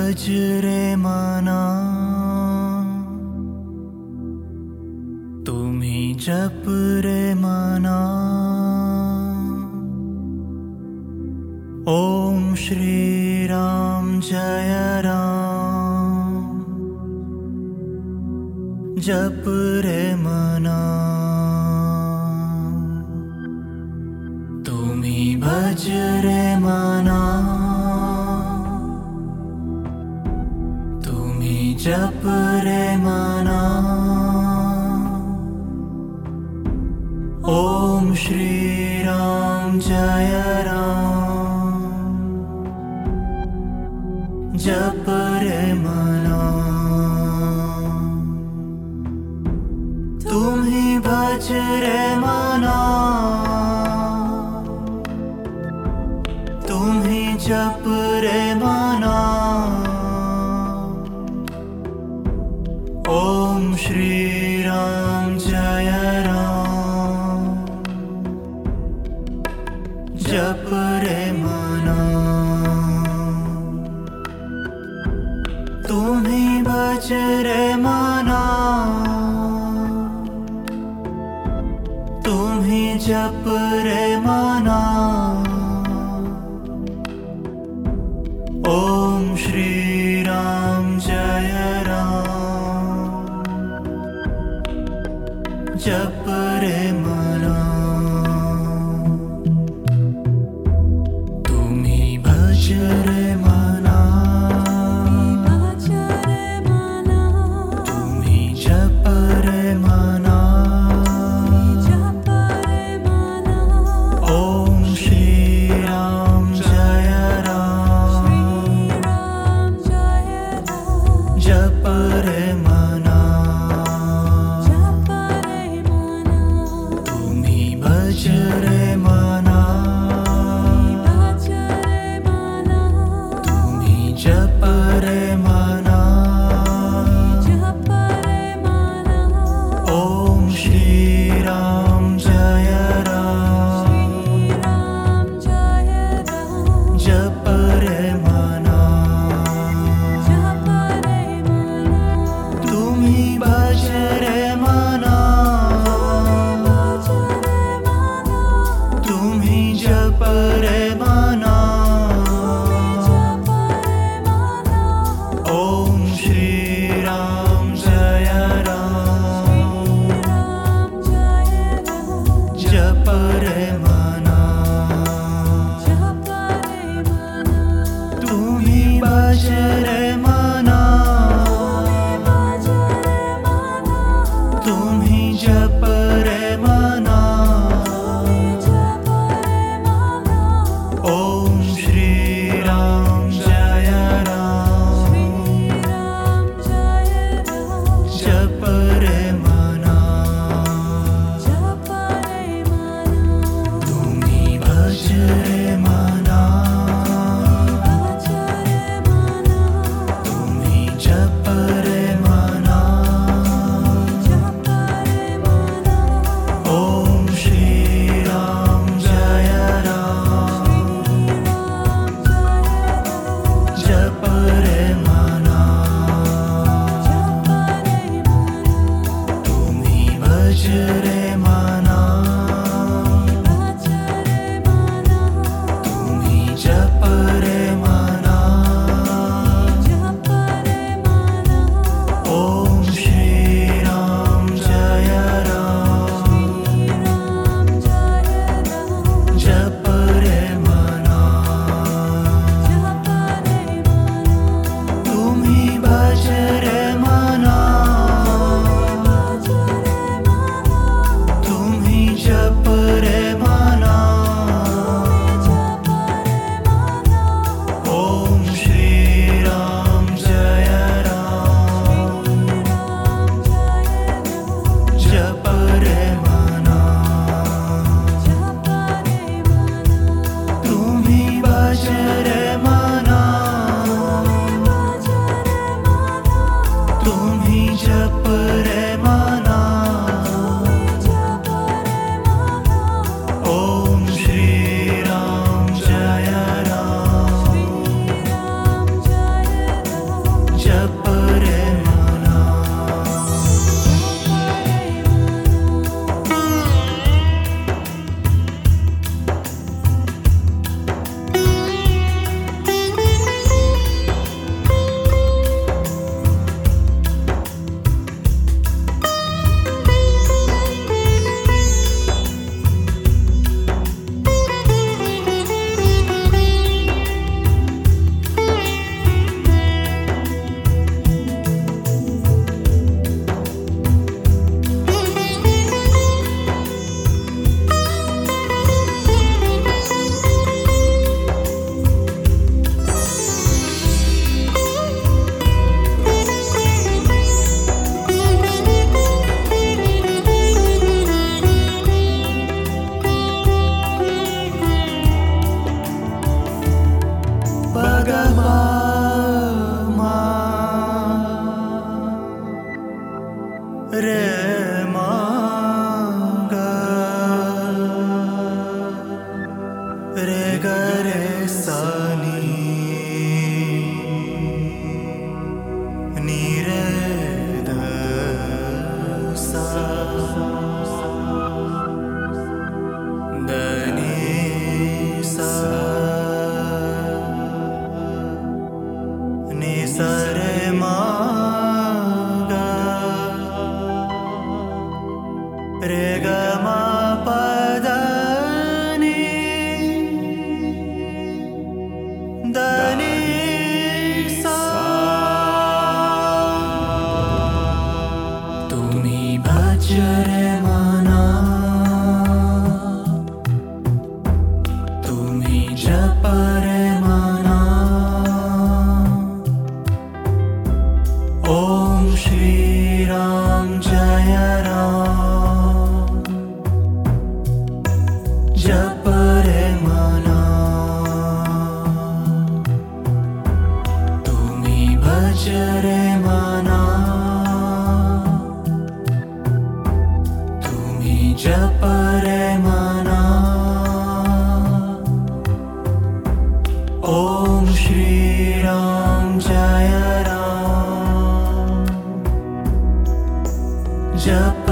भज रे मना, तुम्ही जप रे मना। ओम श्री राम जय राम, जप रे मना। तुम्ही भज रे मना, तुम्ही जप रे मना। ओम श्री राम जय राम, जप रे मना। तुम्ही भज रे मना, तुम्ही जप रे मना। ओम श्री राम जय राम, जप रे मना। तुम्ही भज रे मना, तुम्ही जप रे मना। ओम श्री राम जय राम, जप रे मना। तुम्ही भज रे मना, तुम्ही जप रे मना। ओम श्री राम जय राम, जप रे मना। तुम्ही भज रे मना, तुम्ही जप रे मना। ओम श्री राम जय राम, जप रे मना। तुम्ही भज रे मना, तुम्ही जप रे मना। ओम श्री राम जय राम, जप रे मना। तुम्ही भज रे मना, तुम्ही जप रे मना। ओम श्री राम जय राम, जप रे मना। तुम्ही भज रे मना, तुम्ही जप रे मना। ओम श्री राम जय राम, जप रे मना। तुम्ही भज रे मना, तुम्ही जप रे मना। ओम श्री राम जय राम, जप रे मना। तुम्ही भज रे मना, तुम्ही जप रे मना। ओम श्री राम जय राम, जप रे मना। तुम्ही भज रे मना, तुम्ही जप रे मना। ओम श्री राम जय राम, जप रे मना। Re ma ga re ga re sa ni re da sa da ni sa ni sa re ma re ga ma pa da ni sa। तुम्ही भज रे मना, तुम्ही जप रे मना। ओम श्री राम जय राम जप रे मना। तुम्ही भज रे मना, तुम्ही जप रे मना। ओम श्री राम जय राम जप